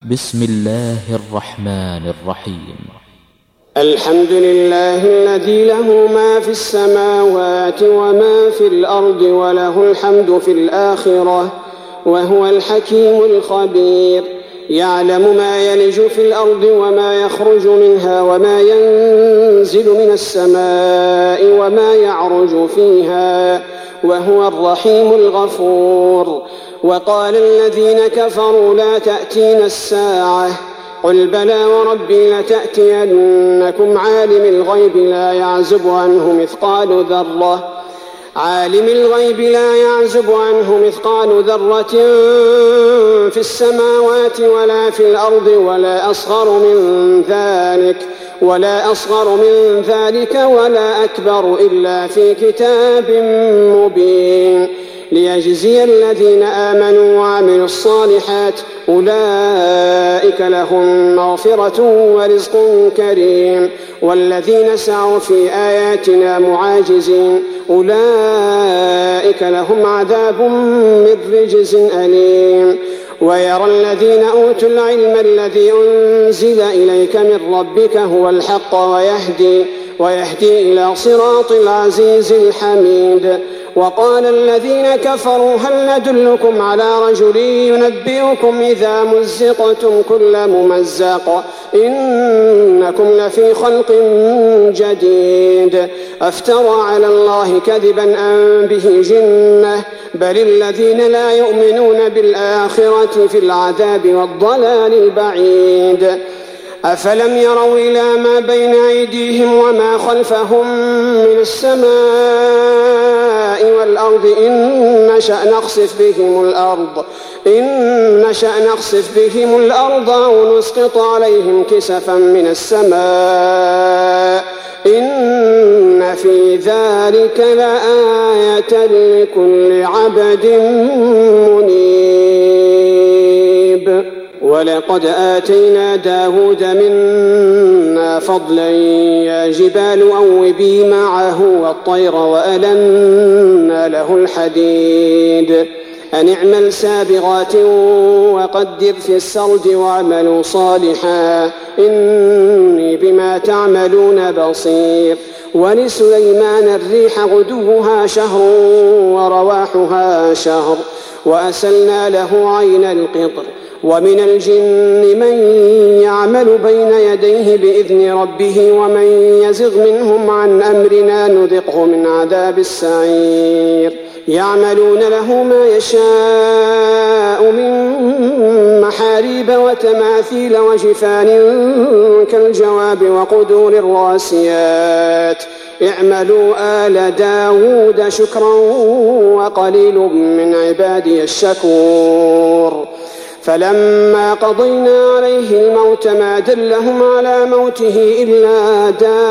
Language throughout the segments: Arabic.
بسم الله الرحمن الرحيم. الحمد لله الذي له ما في السماوات وما في الأرض وله الحمد في الآخرة وهو الحكيم الخبير. يعلم ما يلج في الأرض وما يخرج منها وما ينزل من السماء وما يعرج فيها وهو الرحيم الغفور. وقال الذين كفروا لا تأتينا الساعة قل بلى وربي لتأتينكم عالم الغيب لا يعزب عنه مثقال ذرة في السماوات ولا في الأرض ولا أصغر من ذلك ولا أكبر إلا في كتاب مبين ليجزي الذين آمنوا وعملوا الصالحات أولئك لهم مغفرة ورزق كريم. والذين سعوا في آياتنا معاجزين أولئك لهم عذاب من رجز أليم. ويرى الذين أوتوا العلم الذي أنزل إليك من ربك هو الحق ويهدي إلى صراط العزيز الحميد. وقال الذين كفروا هل ندلكم على رجل ينبئكم إذا مزقتم كل ممزق إنكم لفي خلق جديد أفترى على الله كذبا أم به جنة بل الذين لا يؤمنون بالآخرة في العذاب والضلال البعيد. أفلم يروا إلى ما بين أيديهم وما خلفهم من السماء والأرض إن نشأ نخسف بهم الأرض أو نسقط عليهم كسفا من السماء إن في ذلك لآية لكل عبد منيب. ولقد آتينا داود منا فضلا يا جبال أوبي معه والطير وألنا له الحديد أن اعمل سابغات وقدر في السرد واعملوا صالحا إني بما تعملون بصير. ولسليمان الريح غدوها شهر ورواحها شهر وأسلنا له عين القطر. ومن الجن من يعمل بين يديه بإذن ربه ومن يزغ منهم عن أمرنا نذقه من عذاب السعير. يعملون له ما يشاء من محاريب وتماثيل وجفان كالجواب وقدور الراسيات اعملوا آل داود شكرا وقليل من عبادي الشكور. فلما قضينا عليه الموت ما دلهم على موته إلا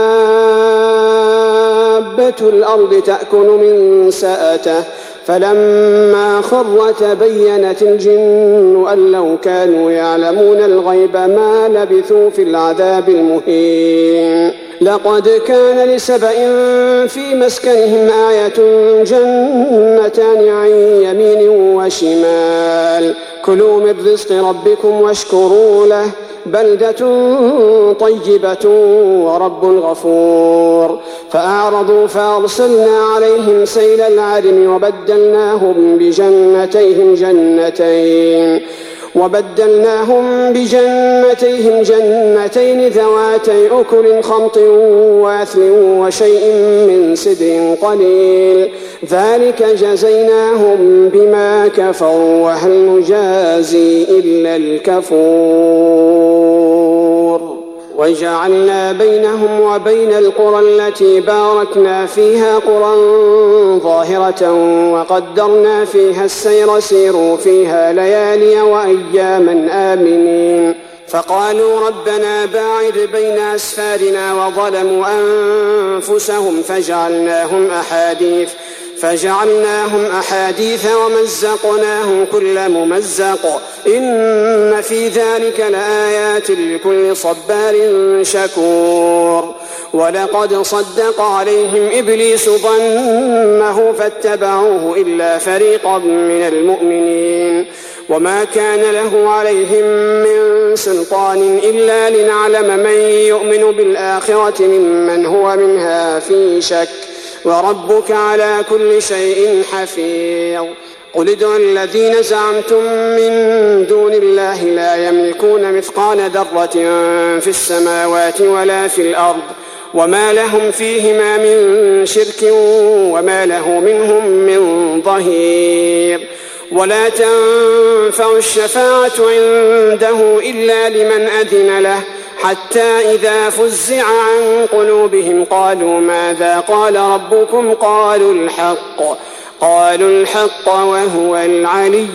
دابة الأرض تأكل من سأته فلما خر تبينت الجن أن لو كانوا يعلمون الغيب ما لبثوا في العذاب المهين. لقد كان لسبأ في مسكنهم آية جنتان عن يمين وشمال كلوا من رزق ربكم واشكروا له بلدة طيبة ورب غفور. فأعرضوا فأرسلنا عليهم سيل العرم وبدلناهم بجنتيهم جنتين ذواتي أكل خمط وأثل وشيء من سدر قليل ذلك جزيناهم بما كفروا وهل نجازي إلا الكفور. وجعلنا بينهم وبين القرى التي باركنا فيها قرى ظاهرة وقدرنا فيها السير سيروا فيها ليالي وأياما آمنين. فقالوا ربنا باعد بين أسفارنا وظلموا أنفسهم فجعلناهم أحاديث ومزقناهم كل ممزق إن في ذلك لآيات لكل صبار شكور. ولقد صدق عليهم إبليس ظنه فاتبعوه إلا فريقا من المؤمنين وما كان له عليهم من سلطان إلا لنعلم من يؤمن بالآخرة ممن هو منها في شك، وربك على كل شيء حفيظ. قل ادعوا الذين زعمتم من دون الله لا يملكون مثقال ذرة في السماوات ولا في الأرض، وما لهم فيهما من شرك وما له منهم من ظهير. ولا تنفع الشفاعة عنده إلا لمن أذن له، حتى إذا فزع عن قلوبهم قالوا ماذا قال ربكم؟ قالوا الحق وهو العلي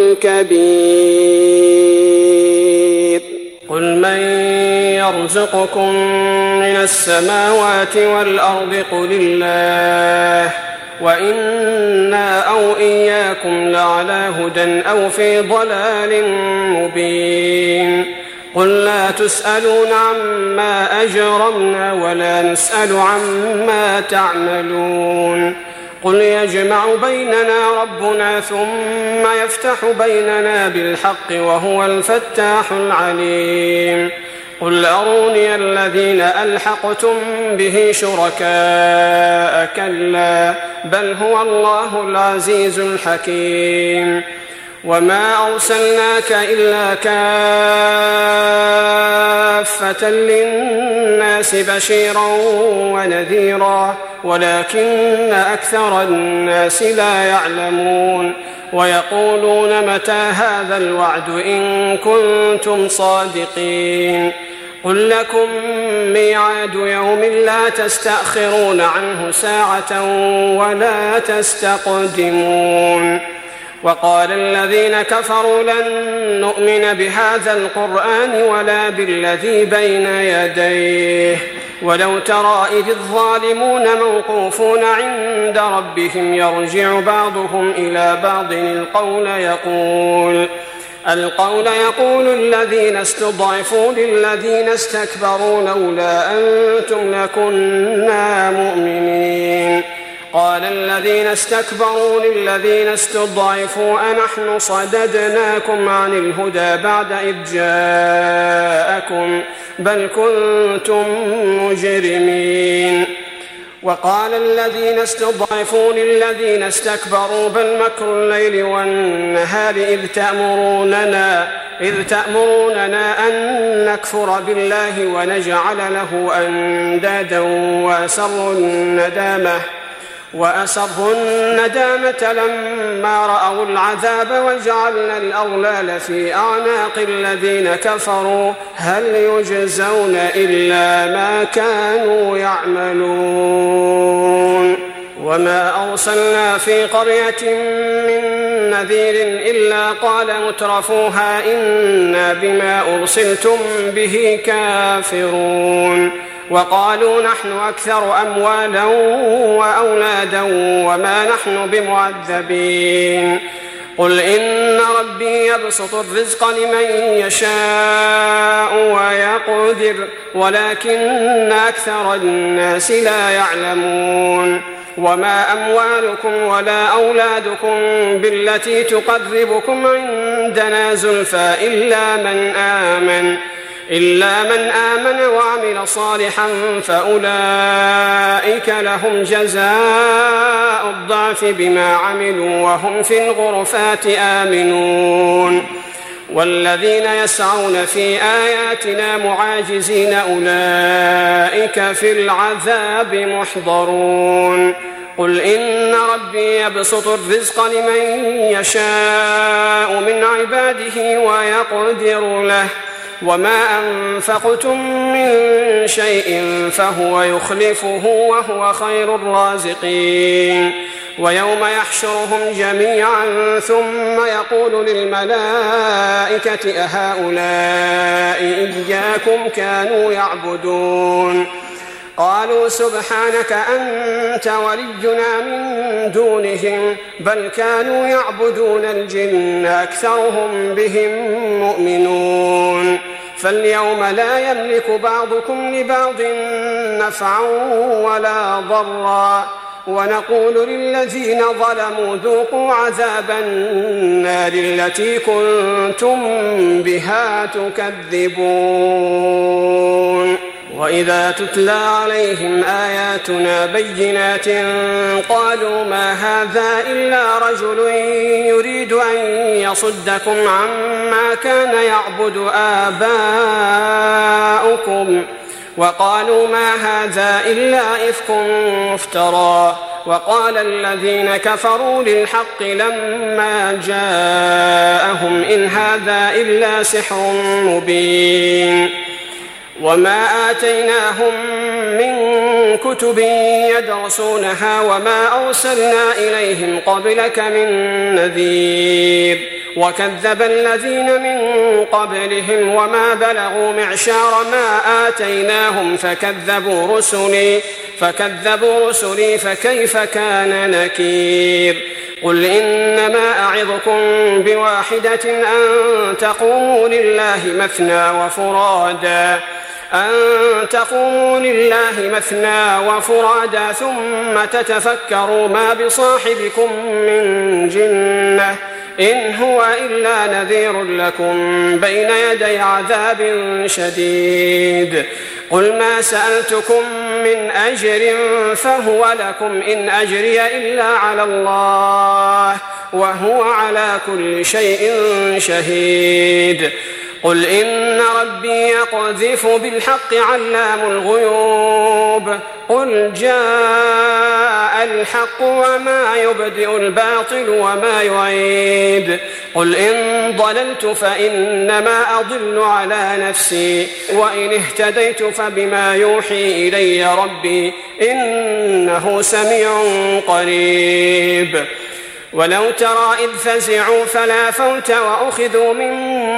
الكبير. قل من يرزقكم من السماوات والأرض؟ قل الله، وإنا أو إياكم لعلى هدى أو في ضلال مبين. قل لا تسألون عما أجرمنا ولا نسأل عما تعملون. قل يجمع بيننا ربنا ثم يفتح بيننا بالحق وهو الفتاح العليم. قل أروني الذين ألحقتم به شركاء، كلا بل هو الله العزيز الحكيم. وما أرسلناك إلا كافة للناس بشيرا ونذيرا، ولكن أكثر الناس لا يعلمون. ويقولون متى هذا الوعد إن كنتم صادقين؟ قل لكم ميعاد يوم لا تستأخرون عنه ساعة ولا تستقدمون. وقال الذين كفروا لن نؤمن بهذا القرآن ولا بالذي بين يديه، ولو ترى إذ الظالمون موقوفون عند ربهم يرجع بعضهم إلى بعض القول يقول الذين استضعفوا للذين استكبروا لولا أنتم لكنا مؤمنين. قال الذين استكبروا للذين استضعفوا أنحن صددناكم عن الهدى بعد إذ جاءكم بل كنتم مجرمين. وقال الذين استضعفوا للذين استكبروا بل مكر الليل والنهار إذ تأمروننا أن نكفر بالله ونجعل له أندادا وأسروا الندامة لما رأوا العذاب وجعلنا الأغلال في أعناق الذين كفروا هل يجزون إلا ما كانوا يعملون. وما أرسلنا في قرية من نذير إلا قال مترفوها إنا بما أرسلتم به كافرون. وقالوا نحن أكثر أموالا وأولادا وما نحن بمعذبين. قل إن ربي يبسط الرزق لمن يشاء ويقدر ولكن أكثر الناس لا يعلمون. وما أموالكم ولا أولادكم بالتي تقربكم عندنا زلفى إلا من آمن وعمل صالحا فأولئك لهم جزاء الضعف بما عملوا وهم في الغرفات آمنون. والذين يسعون في آياتنا معاجزين أولئك في العذاب محضرون. قل إن ربي يبسط الرزق لمن يشاء من عباده ويقدر له وما أنفقتم من شيء فهو يخلفه وهو خير الرازقين. ويوم يحشرهم جميعا ثم يقول للملائكة أهؤلاء إياكم كانوا يعبدون؟ قالوا سبحانك أنت ولينا من دونهم بل كانوا يعبدون الجن أكثرهم بهم مؤمنون. فاليوم لا يملك بعضكم لبعض نفعا ولا ضرا ونقول للذين ظلموا ذوقوا عذاب النار التي كنتم بها تكذبون. وإذا تتلى عليهم آياتنا بينات قالوا ما هذا إلا رجل يريد أن يصدكم عما كان يعبد آباؤكم وقالوا ما هذا إلا إفك مفترى. وقال الذين كفروا للحق لما جاءهم إن هذا إلا سحر مبين. وما آتيناهم من كتب يدرسونها وما أرسلنا إليهم قبلك من نذير. وكذب الذين من قبلهم وما بلغوا معشار ما آتيناهم فكذبوا رسلي فكيف كان نكير. قل إنما أعظكم بواحدة أن تقوموا لله مثنى وفرادا ثم تتفكروا ما بصاحبكم من جنة إن هو إلا نذير لكم بين يدي عذاب شديد. قل ما سألتكم من أجر فهو لكم إن أجري إلا على الله وهو على كل شيء شهيد. قل إن ربي يقذف بالحق علام الغيوب. قل جاء الحق وما يبدئ الباطل وما يعيد. قل إن ضللت فإنما أضل على نفسي وإن اهتديت فبما يوحي إلي ربي إنه سميع قريب. ولو ترى إذ فزعوا فلا فوت وأخذوا من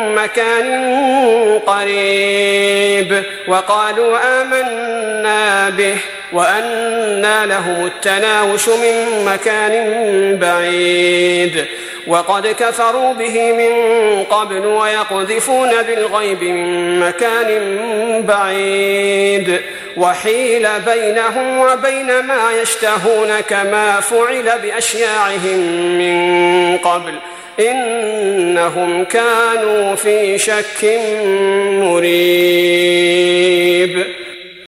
مكان قريب وقالوا آمنا به وأنى لهم التناوش من مكان بعيد. وقد كفروا به من قبل ويقذفون بالغيب من مكان بعيد. وحيل بينهم وبين ما يشتهون كما فعل بأشياعهم من قبل إنهم كانوا في شك مريب.